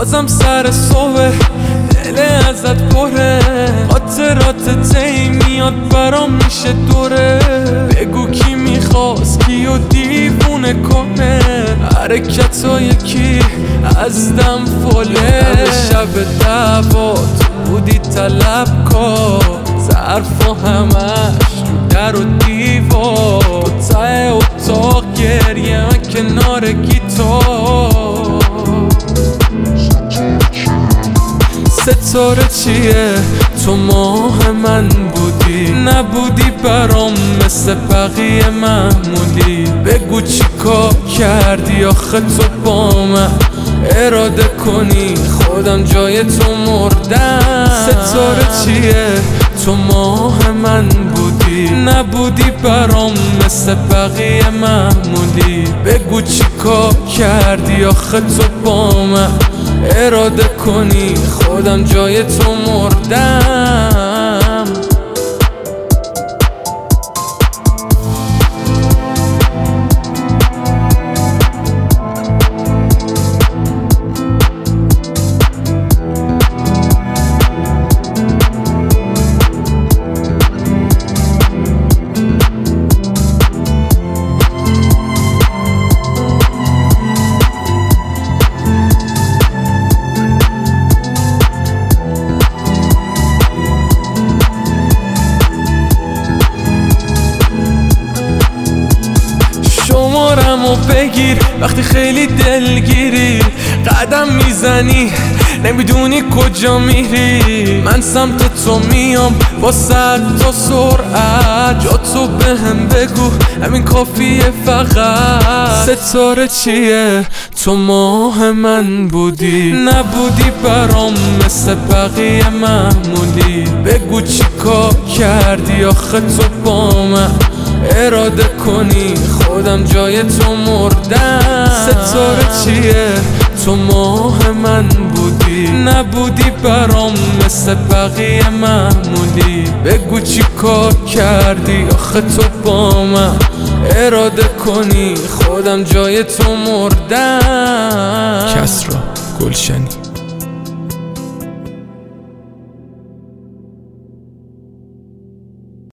بازم سر صبح دل ازت پره، خاطرات میاد برام میشه دوره. بگو کی میخواست کیو دیوونه کنه، حرکتای کی از دم فله. شب دعوات بودی طلبکار، ظرف و همش در و دیوار، تو ته اتاق گریه من کنار گیتار. ستاره چیه تو ماه من بودی، نبودی برام مثل بقیه معمولی. بگو چی کار کردی آخه تو با من، اراده کنی خودم جای تو مردم. ستاره چیه تو ماه من بودی، نبودی برام مثل بقیه معمولی. بگو چی کار کردی آخه تو با من، اراده کنی خودم جای تو مردم. شمارمو بگیر وقتی خیلی دلگیری، قدم میزنی نمیدونی کجا میری. من سمت تو میام با 100 تا سرعت، جا تو بهم بگو همین کافیه فقط. ستاره چیه تو ماه من بودی، نبودی برام مثل بقیه معمولی. بگو چی کار کردی آخه تو با من، اراده کنی خودم جای تو مردم. ستاره چیه تو ماه من بودی، نبودی برام مثل بقیه معمولی. بگو چی کار کردی آخه تو با من، اراده کنی خودم جای تو مردم. کسرا گلشنی.